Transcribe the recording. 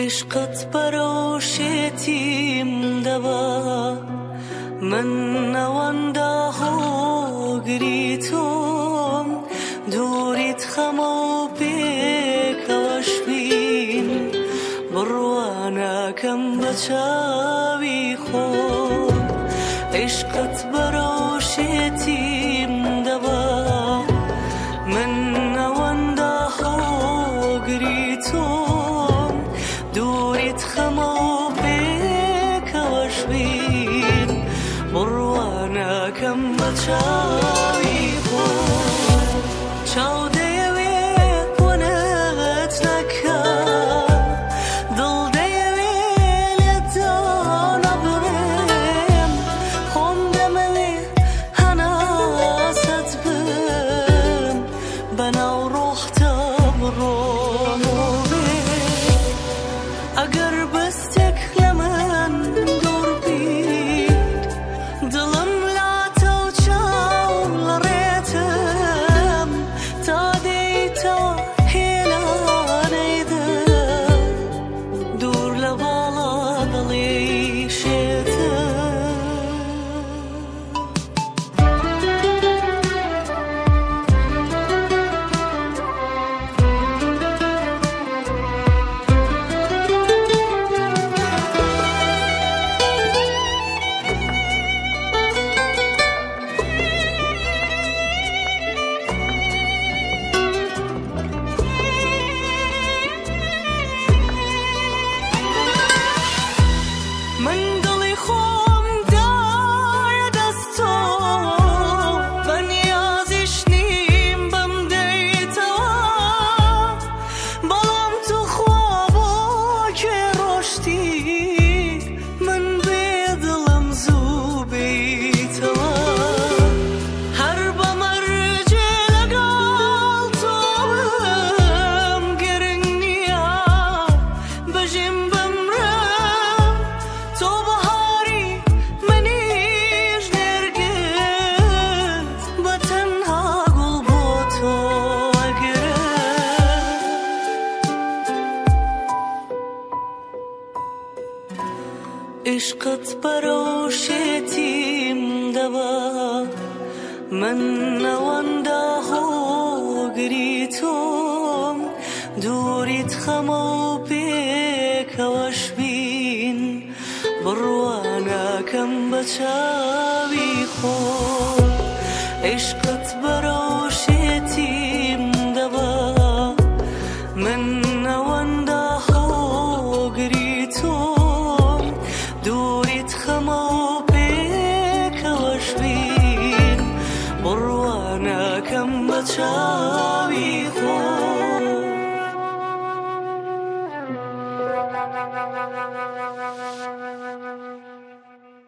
عشقت بەرەوشێتیم دەبا من ئەوەندە هۆگری تۆم دووریت خەمە و پێکەوەش بین بڕوانەکەم بە چاوی خۆم عشقت بەرەوشێتیم دەبا من ئەوەندە هۆگری تۆم دووریت خەمە و پێکەوەش بین بڕوانەکەم بە چاوی خۆم چاو دەیەوێ وەنەت نەکا دڵ دەیەوێ لێتدا نەبڕێم خۆم دەمەوێ هەناسەت بم بەناو ڕۆحتە بڕۆم و بێ ئەگەر بەستێک لە من دوور بیت دڵم لاتە و چاوم لە ڕێتم تا دەیتەوە هێلانەی دڵ دوور لە باڵا دڵی شێتم من دڵی خۆم دایە دەستۆ بەنیازیش نیم بەم دەیتەوە بەڵام تو خوا بۆ کوێ ڕۆشتی من بێ دڵم زوو بیتەوە هەر بەمەرجێ لەگەڵ تۆم گرنگ نییە بەژیم بمرم تۆ بەهاری منیش نێرگت بە تەنها گوڵ بۆ تۆ ئەگرم عشقت بەرەوشێتیم دەبا من ئەوەندە هۆگری تۆم دووریت خەمە و پێکەوەش بین بڕوانەکەم بە چاوی خۆم عشقت بەرەوشێتیم دەبا من ئەوەندە هۆگری تۆم دووریت خەمە و پێکەوەش بین بڕوانەکەم بە چاوی